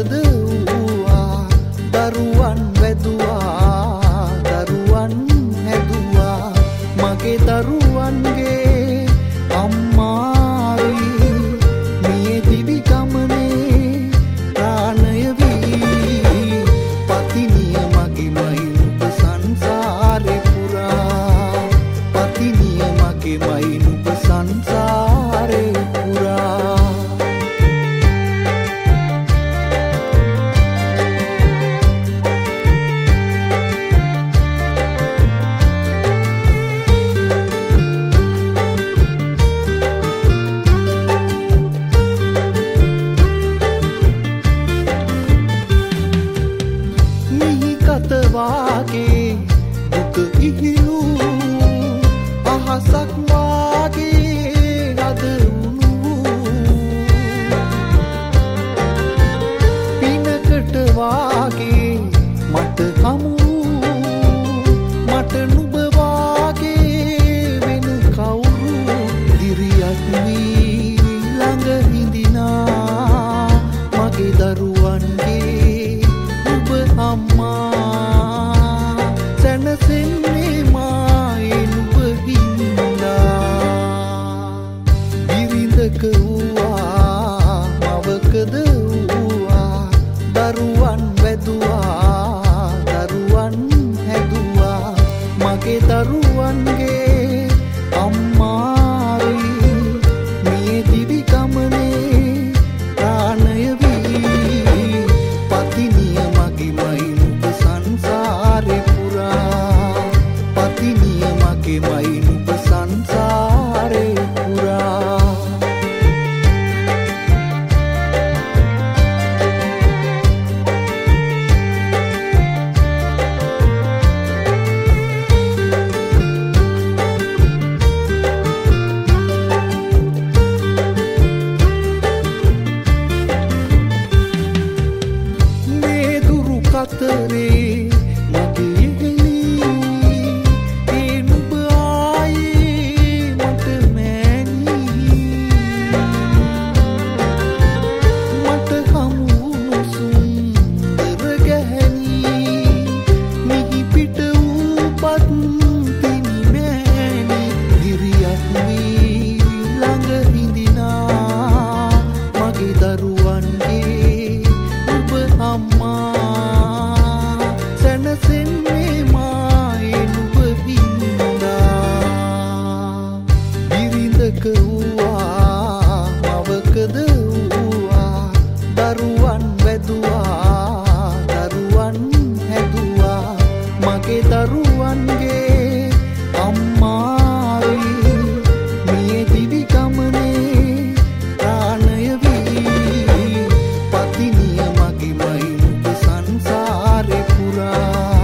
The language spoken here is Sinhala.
මවකද වූවා දරුවන් වැදුවා දරුවන් හැදුවා මගේ දරුවන්ගේ අම්මායි මිය දිවි ගමනේ ප්‍රාණය වී පතිනිය මගේමයි නුඹ සංසාරේ පුරා පතිනිය මගේමයි නුඹ සංසාරේ පුරා වාගේ දුක ඉහිලු අහසක් වාගේ අද වුණු පිනකට වාගේ මට හමු මට නුඹ වාගේ වෙන කවුරු දිරියක් වී ළඟ හිඳිනා මගේ දරුවන්ගේ නුඹ අම්මා සැනසෙන්නේ මායේ නුඹ හින්දා බිරිඳක වූවා මවකද වූවා දරුවන් වැදුවා දරුවන් හැදුවා මගේ දරුවන්ගේ අම්මායි මිය දිවි ගමනේ ප්‍රාණය වී පතිනිය මගේමයි නුඹ සංසාරේ පතිනිය මගේමයි නුඹ සංසාරේ පුරා මේ දුරු කතරේ මවකද වූවා දරුවන් වැදුවා දරුවන් හැදුවා මගේ දරුවන්ගේ අම්මායි මිය දිවි ගමනේ ප්‍රාණය වී පතිනිය මගේමයි නුඹ සංසාරේ පුරා